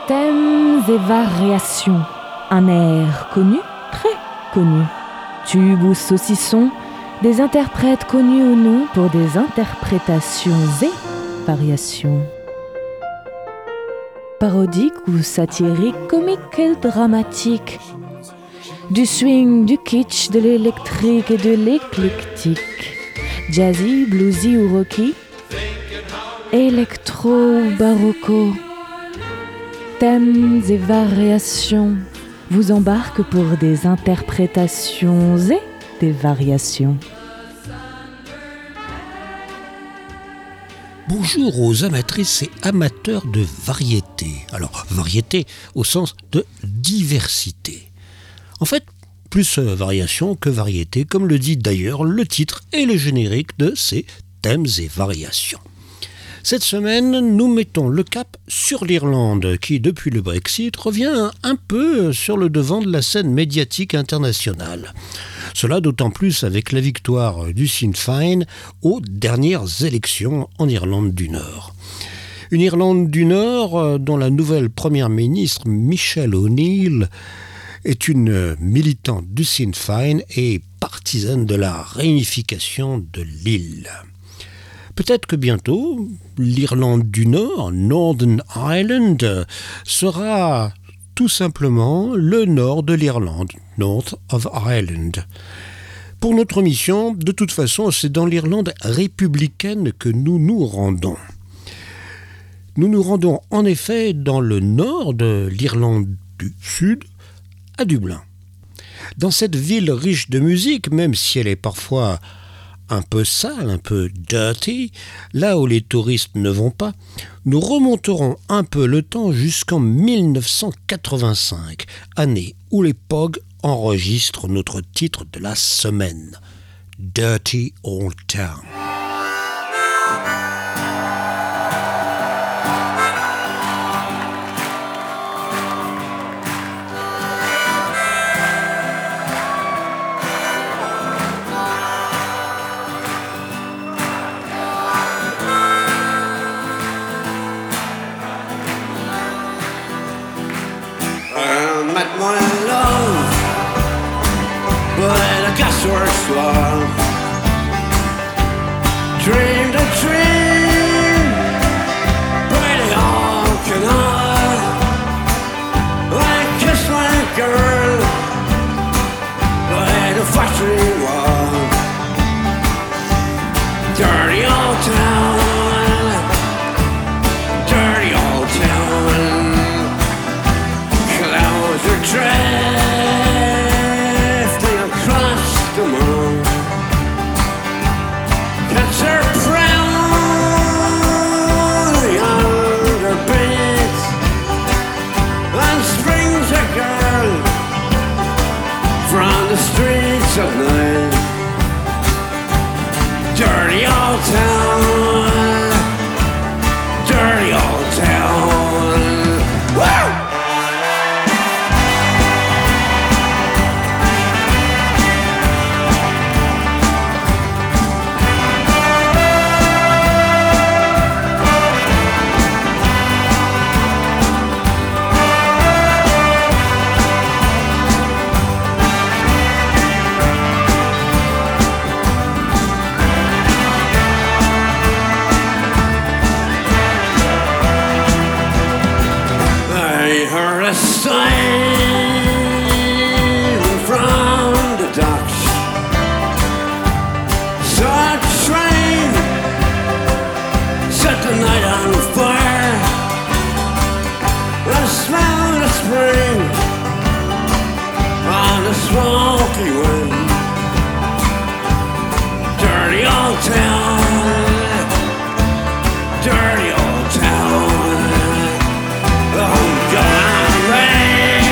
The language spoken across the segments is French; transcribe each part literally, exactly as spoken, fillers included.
Thèmes et variations, un air connu, très connu. Tube ou saucisson, des interprètes connus ou non pour des interprétations et variations. Parodique ou satirique, comique et dramatique. Du swing, du kitsch, de l'électrique et de l'éclectique. Jazzy, bluesy ou rocky. Électro ou barocco. Thèmes et variations vous embarquent pour des interprétations et des variations. Bonjour aux amatrices et amateurs de variété. Alors, variété au sens de diversité. En fait, plus variation que variété, comme le dit d'ailleurs le titre et le générique de ces thèmes et variations. Cette semaine, nous mettons le cap sur l'Irlande, qui, depuis le Brexit, revient un peu sur le devant de la scène médiatique internationale. Cela d'autant plus avec la victoire du Sinn Féin aux dernières élections en Irlande du Nord. Une Irlande du Nord dont la nouvelle première ministre Michelle O'Neill est une militante du Sinn Féin et partisane de la réunification de l'île. Peut-être que bientôt, l'Irlande du Nord, Northern Ireland, sera tout simplement le nord de l'Irlande, North of Ireland. Pour notre mission, de toute façon, c'est dans l'Irlande républicaine que nous nous rendons. Nous nous rendons en effet dans le nord de l'Irlande du Sud, à Dublin. Dans cette ville riche de musique, même si elle est parfois un peu sale, un peu dirty, là où les touristes ne vont pas, nous remonterons un peu le temps jusqu'en mille neuf cent quatre-vingt-cinq, année où les Pogues enregistrent notre titre de la semaine, Dirty Old Town. Slow. Dreamed a dream, pretty all canal. I kissed my girl by the factory wall. Dirty old town, dirty old town. Clouds are drifting across the moon. Cats are proud on their beds, and springs a girl from the streets of night. Dirty old town, dirty old town. Woo! Smoky wind, dirty old town, dirty old town. Oh, God, rain.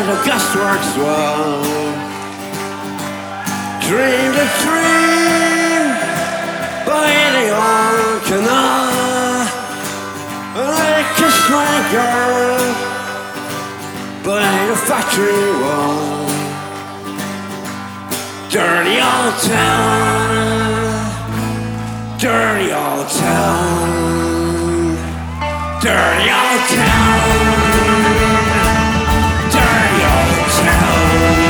the gasworks well. Dreamed a dream by the old canal, and I kissed my girl by the factory wall. Dirty old town, dirty old town, dirty old town, dirty old town.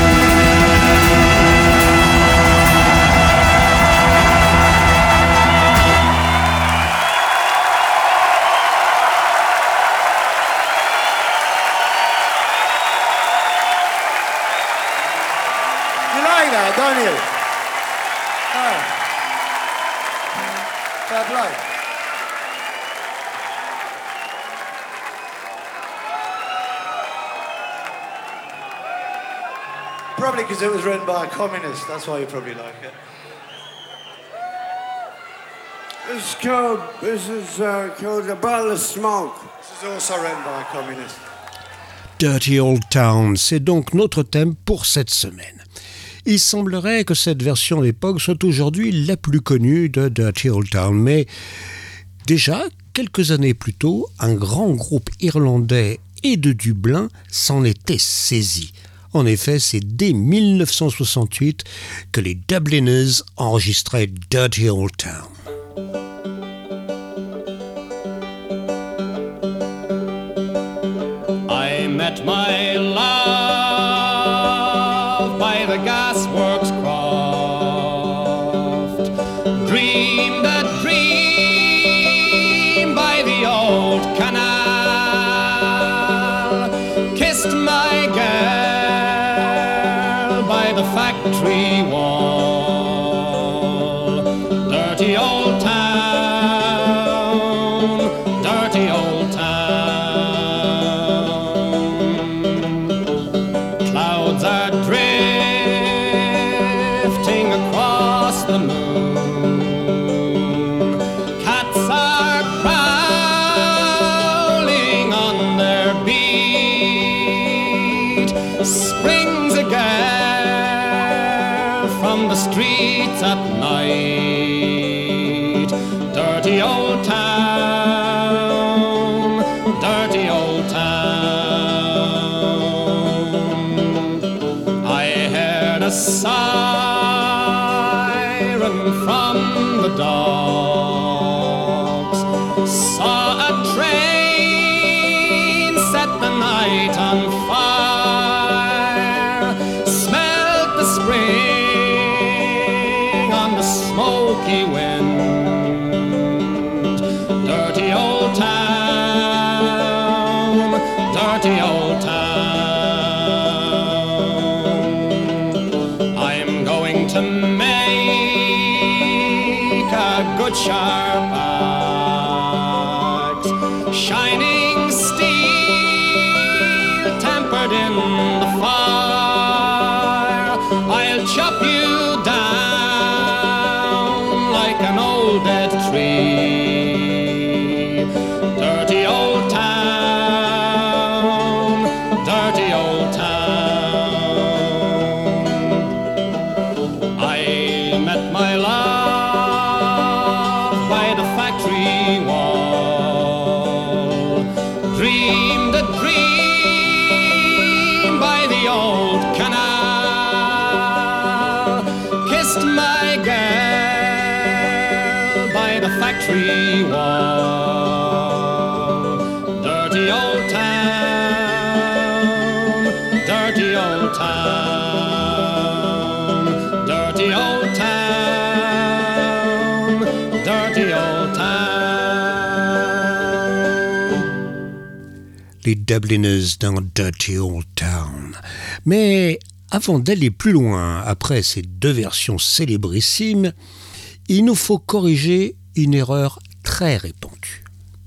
Don't you? Oh. Fair play. Probably because it was written by a communist. That's why you probably like it. This is called, this is uh, called A Bottle of Smoke. This is also written by a communist. Dirty Old Town, c'est donc notre thème pour cette semaine. Il semblerait que cette version d'époque soit aujourd'hui la plus connue de Dirty Old Town, mais déjà, quelques années plus tôt, un grand groupe irlandais et de Dublin s'en était saisi. En effet, c'est dès dix-neuf cent soixante-huit que les Dubliners enregistraient Dirty Old Town. I met my love by the gasworks croft, dreamed a dream by the old canal, kissed my girl by the factory wall. Dirty old town, dirty old town. Clouds are drifting across the moon. Cats are prowling on their beat. Springs a girl from the streets at night. Dirty old town, dirty old town. I heard a siren from the docks, saw a train set the night on fire, smelled the spring on the smoky wind. Dirty old town, dirty old town. I'm going to make a good sharp axe, shining steel tempered in the fire. I'll chop you down like an old dead tree. Dirty old town, dirty old town. I met my love by the factory wall, dreamed a dream by the old canal, kissed my girl by the factory wall. Dirty old town, dirty old town, dirty old town, dirty old town. Les Dubliners dans Dirty Old Town. Mais avant d'aller plus loin, après ces deux versions célébrissimes, il nous faut corriger une erreur très répandue.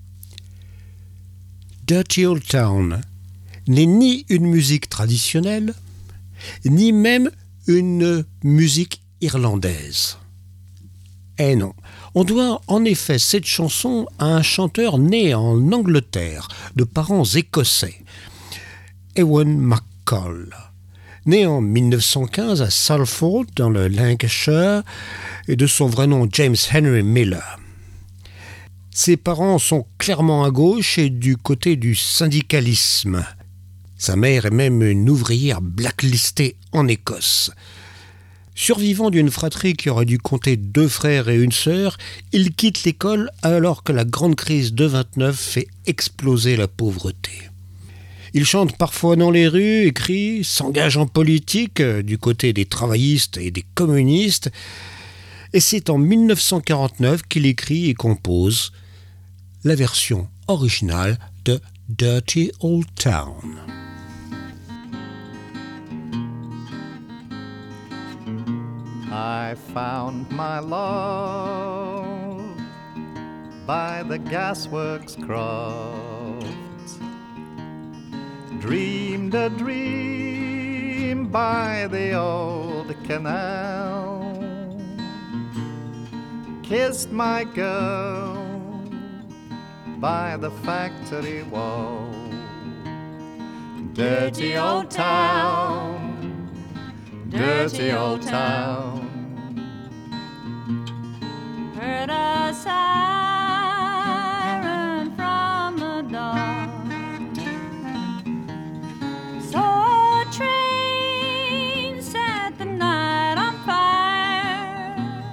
Dirty Old Town n'est ni une musique traditionnelle, ni même une musique irlandaise. Eh non, on doit en effet cette chanson à un chanteur né en Angleterre, de parents écossais, Ewan Cole. Né en mille neuf cent quinze à Salford, dans le Lancashire, et de son vrai nom James Henry Miller. Ses parents sont clairement à gauche et du côté du syndicalisme. Sa mère est même une ouvrière blacklistée en Écosse. Survivant d'une fratrie qui aurait dû compter deux frères et une sœur, il quitte l'école alors que la grande crise de vingt-neuf fait exploser la pauvreté. Il chante parfois dans les rues, écrit, s'engage en politique du côté des travaillistes et des communistes, et c'est en mille neuf cent quarante-neuf qu'il écrit et compose la version originale de Dirty Old Town. I found my love by the gasworks croft, dreamed a dream by the old canal, kissed my girl by the factory wall. Dirty old town, dirty old town. Heard a siren from the dawn, saw a train set the night on fire,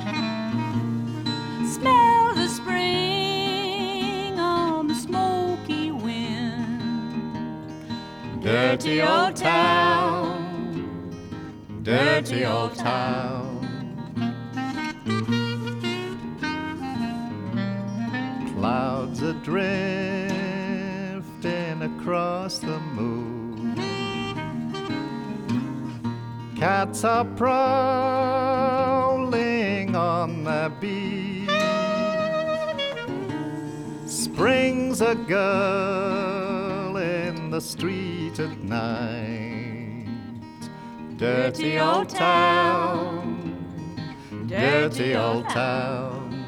smell the spring on the smoky wind. Dirty old town, dirty old town. Clouds a-drifting across the moon, cats are prowling on the beach, springs a girl in the street at night. Dirty old town, dirty old town.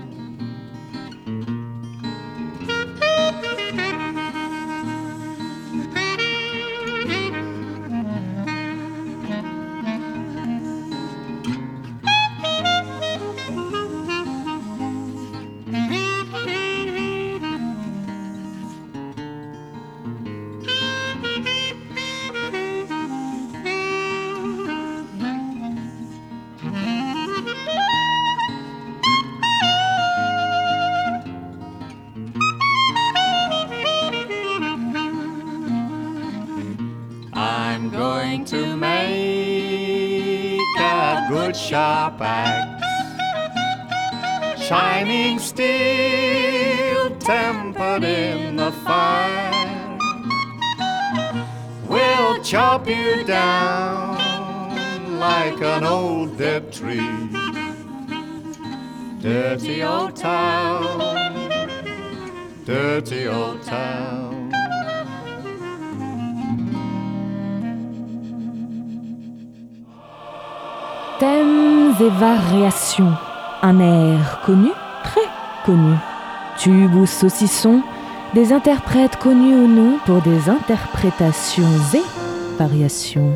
I'm going to make a good sharp axe, Shining steel tempered in the fire, will chop you down like an old dead tree. Dirty old town, dirty old town. Thèmes et variations, un air connu, très connu. Tube ou saucisson, des interprètes connus ou non pour des interprétations et variations.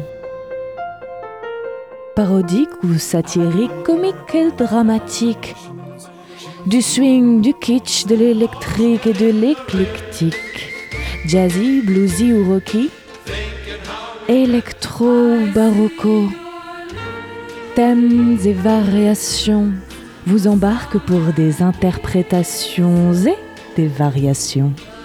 Parodique ou satirique, comique et dramatique. Du swing, du kitsch, de l'électrique et de l'éclectique. Jazzy, bluesy ou rocky. Électro ou barocco. Thèmes et variations vous embarquent pour des interprétations et des variations.